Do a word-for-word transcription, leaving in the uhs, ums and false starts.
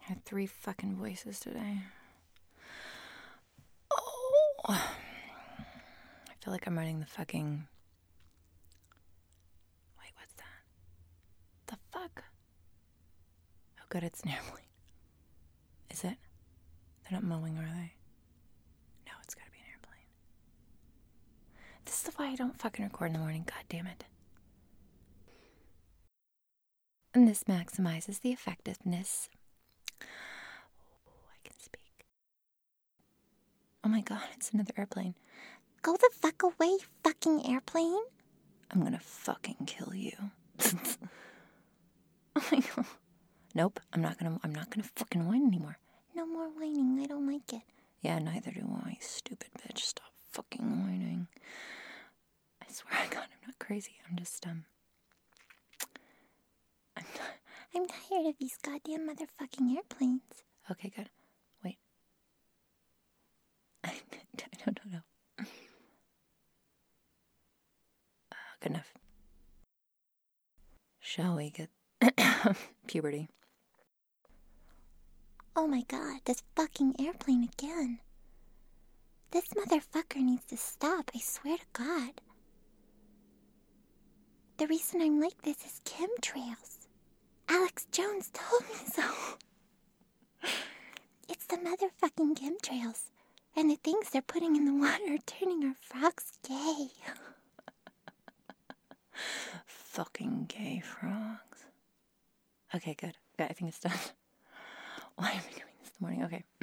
I had three fucking voices today. Oh. I feel like I'm running the fucking... Wait, what's that? The fuck? Oh, good, it's an airplane. Is it? They're not mowing, are they? No, it's gotta be an airplane. This is why I don't fucking record in the morning. God damn it. And this maximizes the effectiveness. Oh, I can speak. Oh my god, it's another airplane. Go the fuck away, you fucking airplane. I'm gonna fucking kill you. Oh my god. Nope, I'm not gonna I'm not gonna fucking whine anymore. No more whining, I don't like it. Yeah, neither do I, stupid bitch. Stop fucking whining. I swear to God, I'm not crazy. I'm just, um... I'm, I'm tired of these goddamn motherfucking airplanes. Okay, good. Wait. I don't know. Uh, good enough. Shall we get... puberty? Oh my god, this fucking airplane again. This motherfucker needs to stop, I swear to God. The reason I'm like this is chemtrails. Alex Jones told me so. It's the motherfucking chemtrails. And the things they're putting in the water are turning our frogs gay. Fucking gay frogs. Okay, good. Yeah, I think it's done. Why am I doing this in the morning? Okay.